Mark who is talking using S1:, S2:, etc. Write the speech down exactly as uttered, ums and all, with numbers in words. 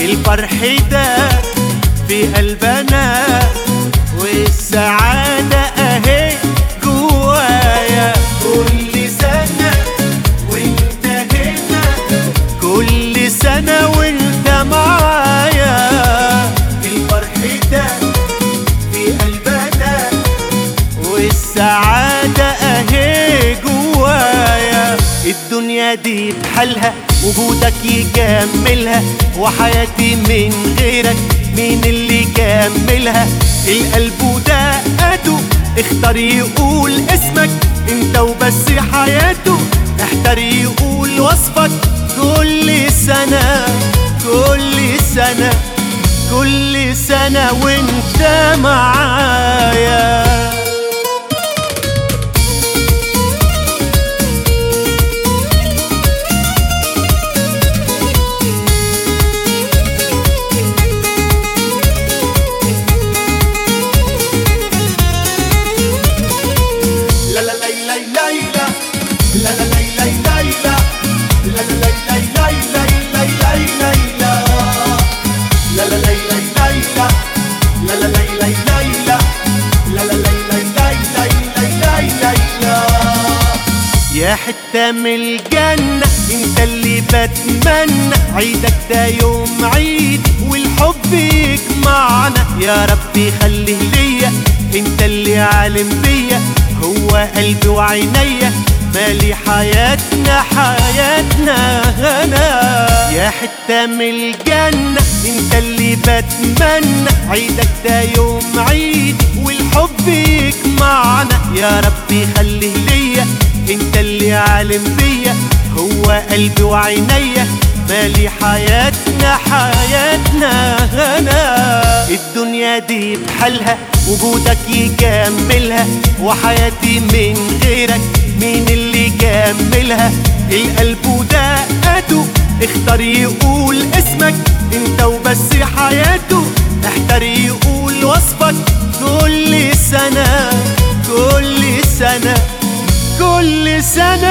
S1: الفرح ده في قلبنا والسعادة اهي جوايا. كل سنة وانت هنا، كل سنة وانت معايا. الفرح ده في قلبنا والسعادة اهي جوايا. الدنيا دي بحالها وجودك يكملها، وحياتي من غيرك مين اللي يكملها؟ القلب ودقاته اختار يقول اسمك انت وبس حياته، احتار يقول وصفك. كل سنة كل سنة كل سنة وانت معايا. يا حتة من الجنة انت اللي بتمنى، عيدك ده يوم عيد والحب يجمعنا. يا ربي خليه ليا انت اللي عالم بيا، هو قلبي وعينيا مالي حياتنا حياتنا هنا. يا حتة من الجنة انت اللي بتمنى، عيدك ده يوم عيد والحب يجمعنا. يا ربي خليه ليا انت اللي عالم بيا، هو قلبي وعينيا مالي حياتنا حياتنا هنا. الدنيا دي بحالها وجودك يكملها، وحياتي من غيرك مين اللي يكملها؟ القلب ودقاته اختار يقول اسمك انت وبس حياته، احتار يقول وصفك. كل سنة كل سنة كل سنة